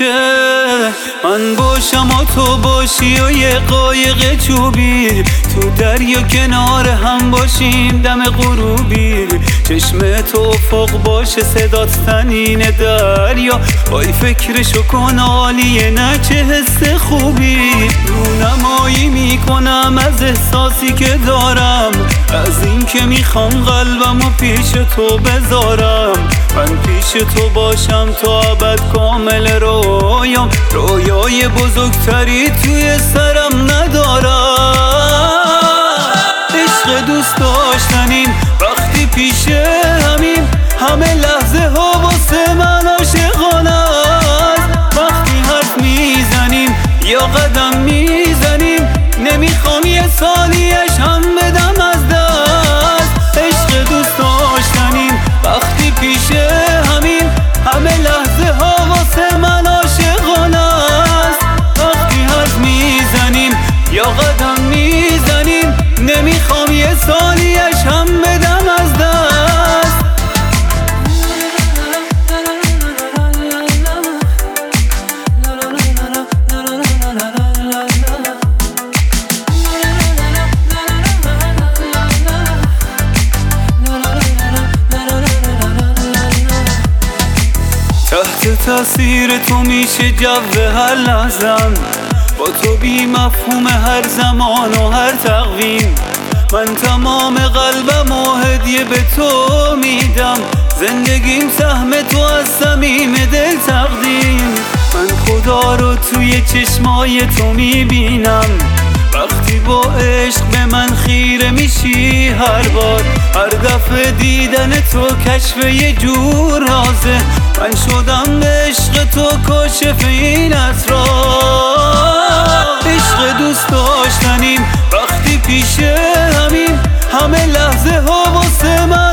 میشه من باشم و تو باشی و یه قایق چوبی تو دریا کنار هم باشیم دم غروبی چشم تو افق باشه صدات سنین دریا وای فکرشو کن عالیه نه چه حس خوبی رونمایی میکنم از احساسی که دارم از این که میخوام قلبمو پیش تو بذارم من پیش تو باشم تا ابد کامل رویام رویای بزرگتری توی سرم ندارم عشق دوست داشتنیم وقتی پیش همیم همه لحظه ها واسه من عاشقانه است وقتی حرف میزنیم یا قدم میزنیم نمیخوام یه ثانیه‌اش هم بدم از دست عشق دوست داشتنیم وقتی پیش همیم همه لحظه ها واسه من عاشقانه است وقتی حرف میزنیم یا قدم میزنیم نمیخوام یه ثانیه‌اش هم بدم از دست تحت تاثیر تو میشه جو هر لحظم با تو بی مفهوم هر زمان و هر تقویم من تمام قلبم و هدیه به تو میدم زندگیم سهم تو از صمیم دل تقدیم من خدا رو توی چشمای تو میبینم وقتی با عشق به من خیره میشی هر بار هر دفعه دیدن تو کشف یه جور رازه من شدم به عشق تو کاشف این اسرار عشق دوست داشتنیم وقتی پیش همیم همه لحظه ها واسه من